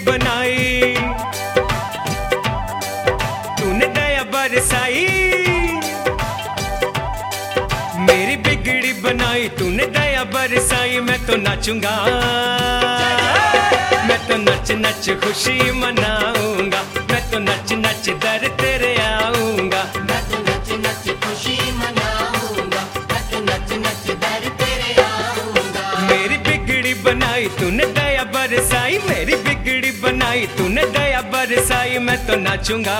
बनाई तूने दया बरसाई, मेरी बिगड़ी बनाई तूने दया बरसाई। मैं तो नाचूंगा, मैं तो नच नच खुशी मनाऊंगा, मैं तो नच नच दर तेरे आऊंगा, मैं तो नच नच खुशी मनाऊंगा, मैं तो नच नच दर तेरे आऊंगा। मेरी बिगड़ी बनाई तूने दया बरसाई, मेरी बिगड़ी बनाई तूने दया बरसाई। मैं तो नाचूंगा,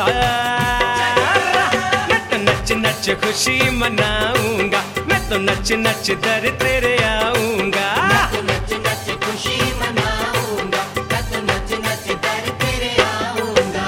मैं तो नच नच खुशी मनाऊंगा, मैं तो नच नच दर तेरे आऊंगा। मैं तो नच नच खुशी मनाऊंगा, मैं तो नच नच दर तेरे आऊंगा।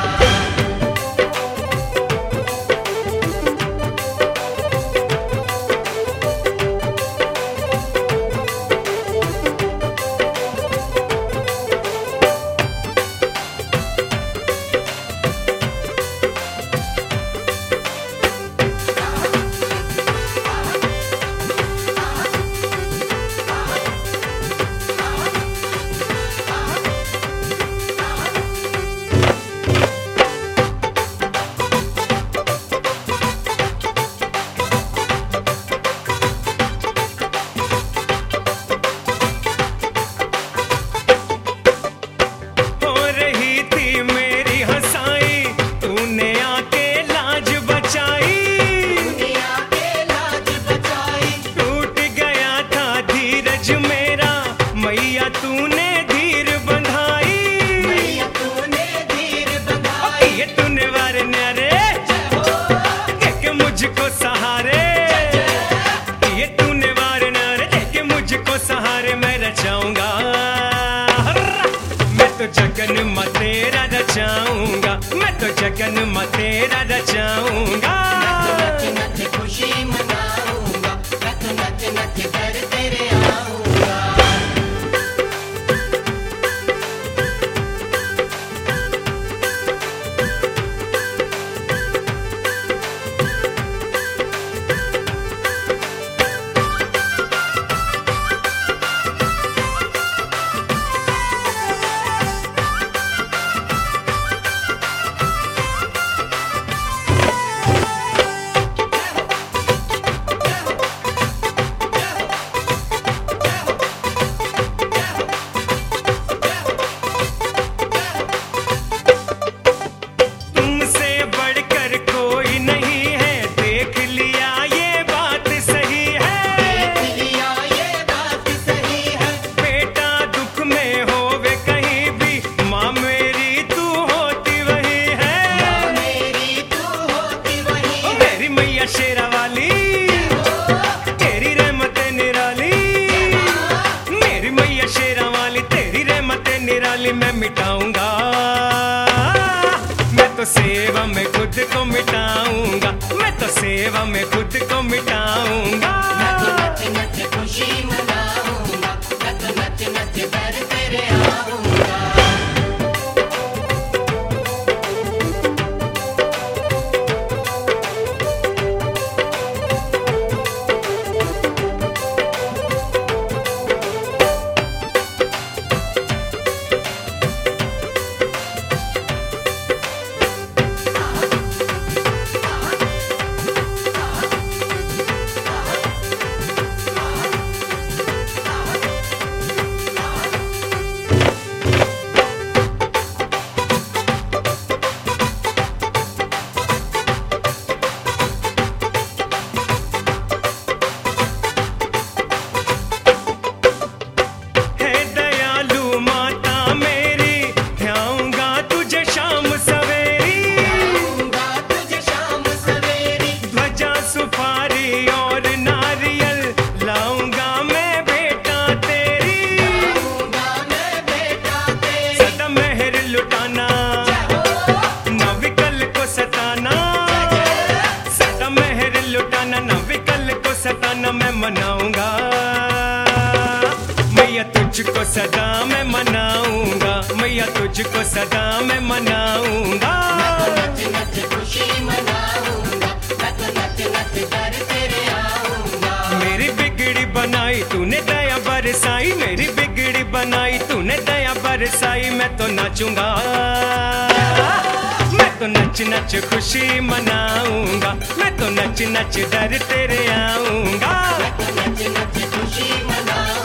जगन में तेरा रचाऊंगा, मैं तो जगन में तेरा रचाऊंगा। मैं तो नच नच खुशी मनाऊंगा, मैं तो नच नच दर तेरे आऊंगा। शेरा वाली तेरी रहमत निराली, मेरी मैया शेरा वाली तेरी रहमत निराली। मैं मिटाऊंगा, मैं तो सेवा में खुद को मिटाऊंगा, मैं तो सेवा में खुद को मिटाऊंगा। मैं तो नच नच खुशी मनाऊंगा, मैं तो नच नच दर तेरे आऊंगा। मनाऊंगा मैया तुझको सदा मैं मनाऊंगा, मैया तुझको सदा मैं मनाऊंगा। मैं तो नच नच खुशी मनाऊंगा, मैं तो नच नच दर तेरे आऊंगा। मेरी बिगड़ी बनाई तूने दया बरसाई, मेरी बिगड़ी बनाई तूने दया बरसाई। मैं तो नाचूंगा, मैं तो नच नच खुशी मनाऊंगा, मैं तो नच नच दर तेरे आऊंगा। मैं तो नच नच खुशी मनाऊंगा।